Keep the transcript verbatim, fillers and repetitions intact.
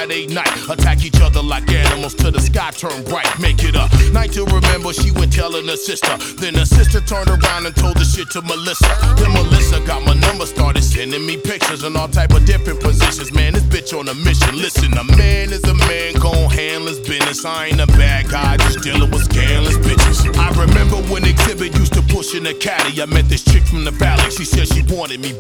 Friday night. Attack each other like animals till the sky turn bright. Make it a night to remember, she went telling her sister. Then her sister turned around and told the shit to Melissa. Then Melissa got my number, started sending me pictures in all type of different positions. Man, this bitch on a mission. Listen, a man is a man, gon' handle his business. I ain't a bad guy, just dealing with scandalous bitches. I remember when Exhibit used to push in the caddy. I met this chick from the valley, she said she wanted me